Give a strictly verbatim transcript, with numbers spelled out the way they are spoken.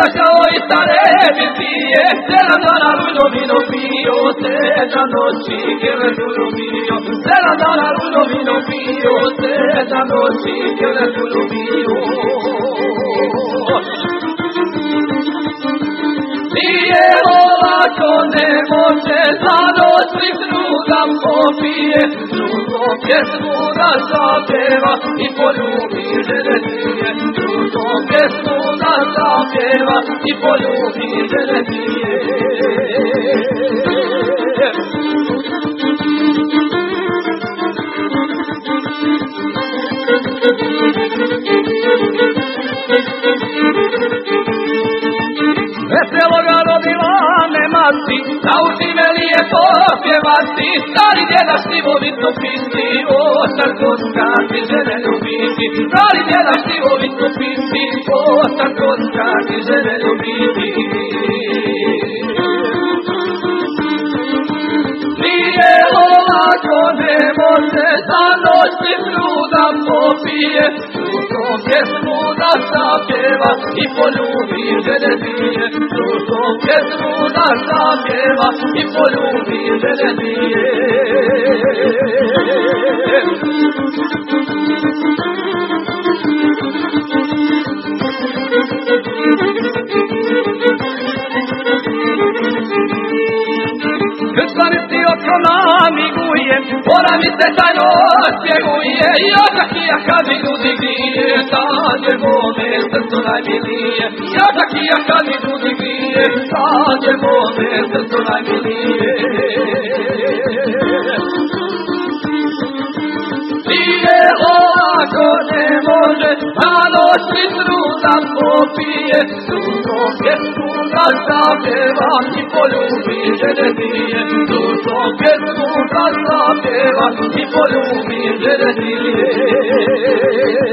pita kao i stare bitije, sedam dana rujno vino pio, sedam noći kjele puno bio, sedam dana rujno vino pio, sedam noći kjele puno bio. Nije olako, ne može za noć litru da popije, drugom pjesmu da zapjeva i poljubi žene dvije, drugom pjesmu da zapjeva i poljubi žene dvije. Veselo ga rodila me mati, nauči me lijepo pjevati, stari djeda štivovito pisti, o starkotka ti žene ljubiti, stari djeda štivovito pisti, o starkotka ti žene ljubiti. Nije olako, ne može za noć litru da popije, drugom pjesmu da zapjeva i poljubi žene dvije, drugom pjesmu da zapjeva i poljubi žene dvije. Krstanici oko namiguje, ona mi se tajno spjeguje, jaka kija kad mi ljudi grije, tad je mome srcu najmilije, jaka kija kad mi ljudi grije, tad je mome srcu najmilije. Nije olako, ne može na noć litru da popije, drugom pjesmu da zapjeva i poljubi žene dvije, drugom pjesmu da zapjeva i poljubi žene dvije.